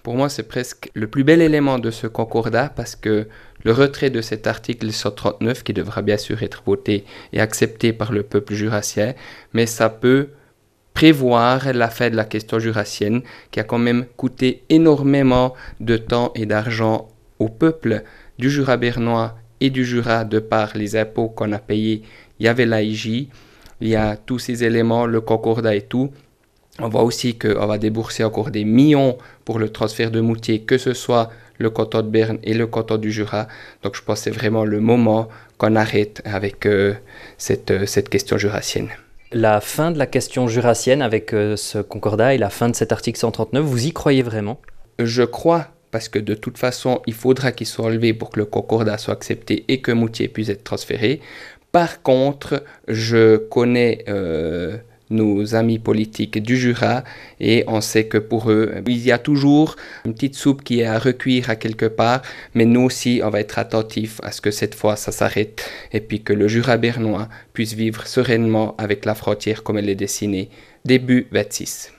Pour moi, c'est presque le plus bel élément de ce concordat parce que le retrait de cet article 139, qui devra bien sûr être voté et accepté par le peuple jurassien, mais ça peut prévoir la fin de la question jurassienne qui a quand même coûté énormément de temps et d'argent au peuple du Jura bernois et du Jura de par les impôts qu'on a payés. Il y avait l'AIJ, il y a tous ces éléments, le concordat et tout. On voit aussi qu'on va débourser encore des millions pour le transfert de Moutier, que ce soit le canton de Berne et le canton du Jura. Donc je pense que c'est vraiment le moment qu'on arrête avec cette question jurassienne. La fin de la question jurassienne avec ce concordat et la fin de cet article 139, vous y croyez vraiment? Je crois, parce que de toute façon, il faudra qu'il soit enlevé pour que le concordat soit accepté et que Moutier puisse être transféré. Par contre, je connais nos amis politiques du Jura et on sait que pour eux, il y a toujours une petite soupe qui est à recuire à quelque part, mais nous aussi, on va être attentifs à ce que cette fois, ça s'arrête et puis que le Jura bernois puisse vivre sereinement avec la frontière comme elle est dessinée début 26.